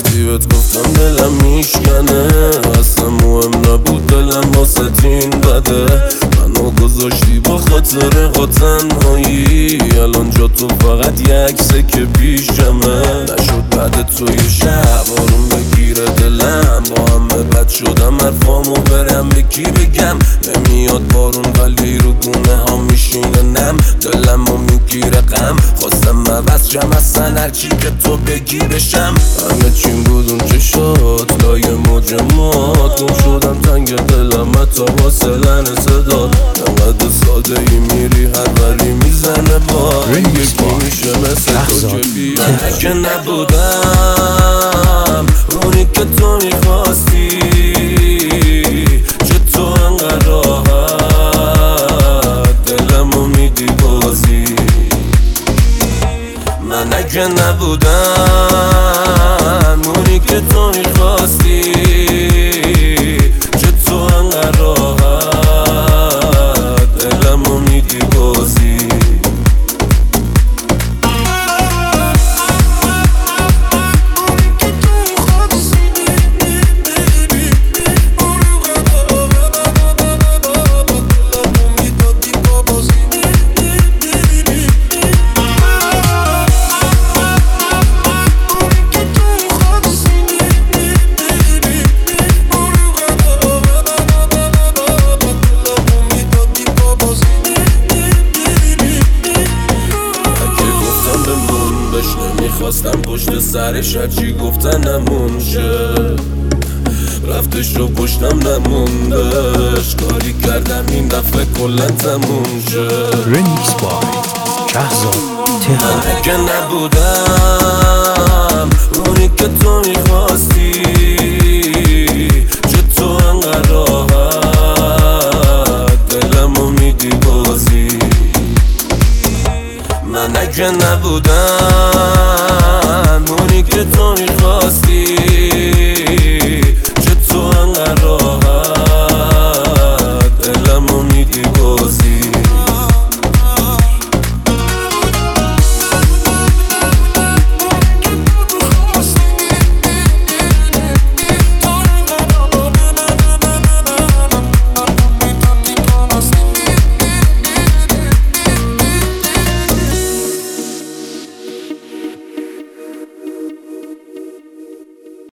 وقتی بهت گفتم دلم میشکنه اصلا مهم نبود دلم واسه این بده منو گذاشتی با خاطر ها تنهایی الان جا تو فقط یه عکسه که پیشمه نشد بعد تو یه شب آروم بگیره دلم با همه بد شدم حرفامو برم به کی بگم نمیاد بارون ولی رو گونه ها میشینه نم دلمو میگیره غم خواستم عوض شم اصلا هرچی که تو بگی بشم همه چیم بود اون چه شد لای مجموعات گم شدم تنگ دلم حتی واسه لحن صدا انقدر ساده ای میری هر وری میزنه با یکی میشه مثل تو که بیان که نبودم اونی که تو میخواستی چه تو انقدر راحت دلمو میدی بازی من اگه نبودم اونی که تو میخواستی چه تو انقدر راحت دلمو میدی بازی نمیخواستم پشت سرش هرچی گفتن نمون شه رفتش رو پشتم نموندش کاری کردم این دفعه کلن تموم شه رمیکس بای شهزاد تهران من اگه نبودم اونی که تو میخواستی چه تو انقدر راحت دلمو میدی بازی من اگه نبودم اونی که تو میخواستی